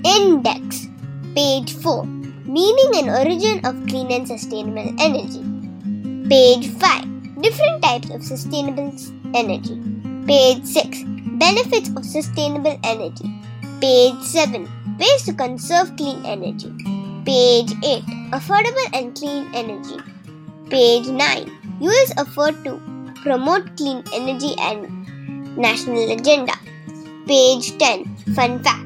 Index. Page 4. Meaning and origin of clean and sustainable energy. Page 5. Different types of sustainable energy. Page 6. Benefits of sustainable energy. Page 7. Ways to conserve clean energy. Page 8. Affordable and clean energy. Page 9. US effort to promote clean energy and national agenda. Page 10. Fun fact.